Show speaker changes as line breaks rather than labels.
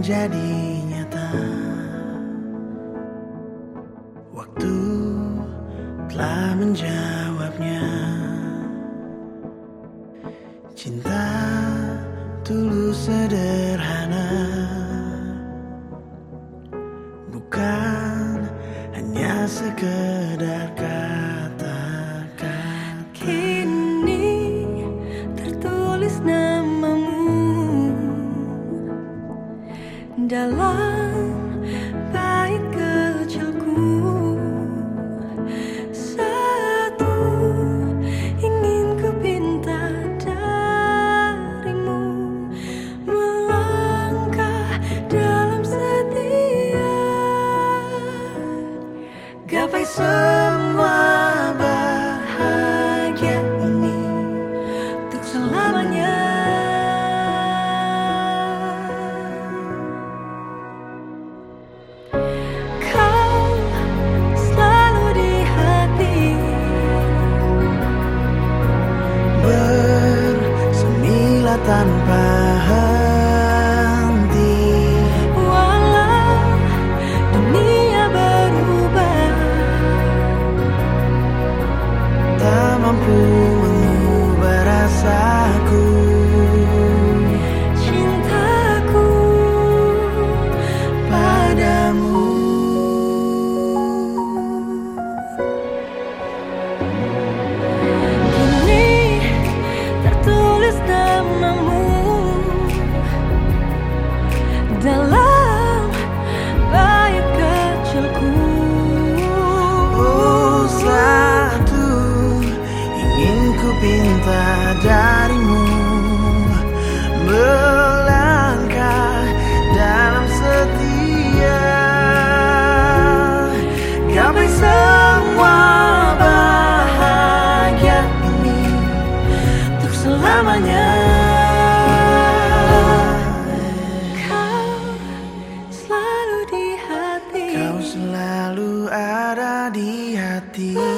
menjadi nyata. Waktu telah menjawabnya. Cinta tulus sederhana, bukan hanya sekedar kata-kata.
Kini tertulis namamu dalam bait kecilku. Satu ingin ku pinta darimu, melangkah dalam setia, gapai semua bahagia ini untuk selamanya. Kau selalu di hati,
bersemilah tanpa henti.
walau dunia berubah,
Tak mampu mengubah rasaku.
cintaku padamu. Kini tertulis namamu dalam bait kecilku.
Oh, satu ingin ku pinta darimu, melangkah dalam setia, gapai semua bahagia ini untuk selamanya.
Kau selalu di hati,
Kau selalu ada di hati.